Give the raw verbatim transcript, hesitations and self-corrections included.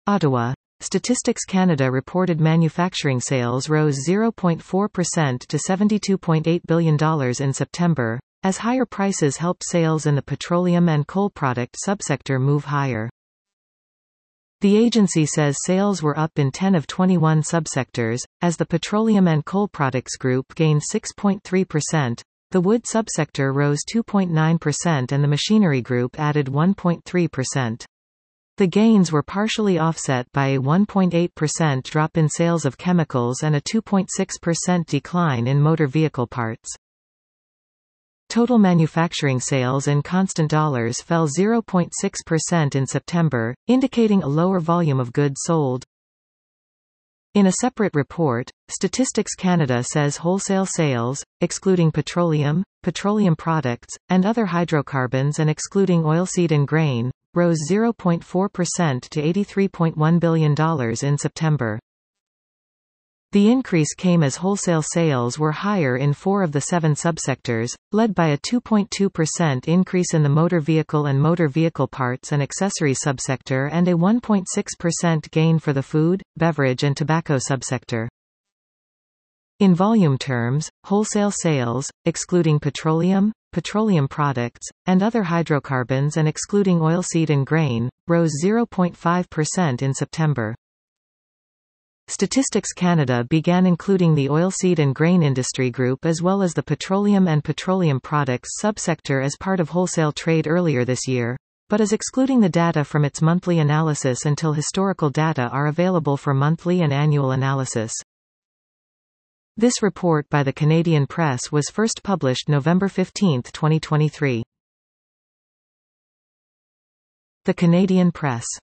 Ottawa. Statistics Canada reported manufacturing sales rose zero point four percent to seventy-two point eight billion dollars in September, as higher prices helped sales in the petroleum and coal product subsector move higher. The agency says sales were up in ten of twenty-one subsectors, as the petroleum and coal products group gained six point three percent, the wood subsector rose two point nine percent and the machinery group added one point three percent. The gains were partially offset by a one point eight percent drop in sales of chemicals and a two point six percent decline in motor vehicle parts. Total manufacturing sales in constant dollars fell zero point six percent in September, indicating a lower volume of goods sold. In a separate report, Statistics Canada says wholesale sales, excluding petroleum, petroleum products, and other hydrocarbons and excluding oilseed and grain, rose zero point four percent to eighty-three point one billion dollars in September. The increase came as wholesale sales were higher in four of the seven subsectors, led by a two point two percent increase in the motor vehicle and motor vehicle parts and accessories subsector and a one point six percent gain for the food, beverage and tobacco subsector. In volume terms, wholesale sales, excluding petroleum, petroleum products, and other hydrocarbons and excluding oilseed and grain, rose zero point five percent in September. Statistics Canada began including the oilseed and grain industry group as well as the petroleum and petroleum products subsector as part of wholesale trade earlier this year, but is excluding the data from its monthly analysis until historical data are available for monthly and annual analysis. This report by the Canadian Press was first published November fifteenth, twenty twenty-three. The Canadian Press.